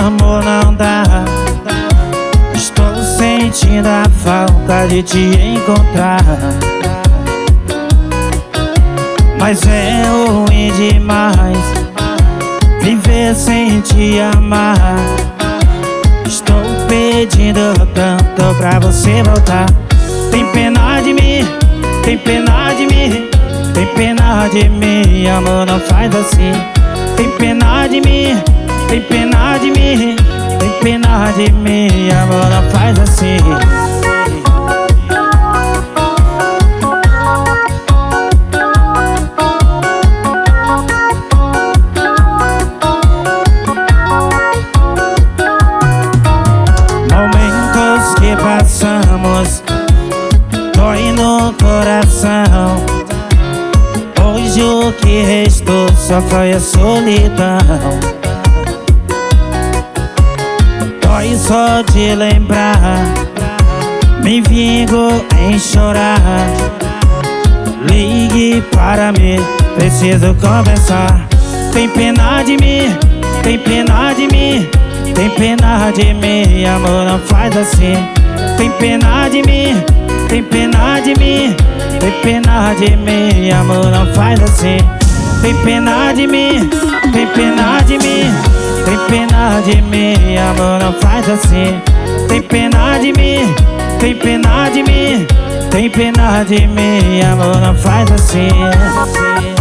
amor, não dá. Estou sentindo a falta de te encontrar, mas é ruim demais viver sem te amar. Estou pedindo tanto pra você voltar. Tem pena de mim, tem pena de mim, tem pena de mim, amor, não faz assim. Tem pena de mim, tem pena de mim, tem pena de mim, amor, não faz assim. Momentos que passamos dói no coração. Hoje o que restou só foi a solidão. Dói só de lembrar, me vingo em chorar. Ligue para mim, preciso conversar. Tem pena de mim, tem pena de mim, tem pena de mim, amor, não faz assim. Tem pena de mim, tem pena de mim, tem pena de mim, amor, não faz assim. Tem pena de mim, tem pena de mim, tem pena de mim, amor, não faz assim. Tem pena de mim, tem pena de mim, tem pena de mim, amor, não faz assim.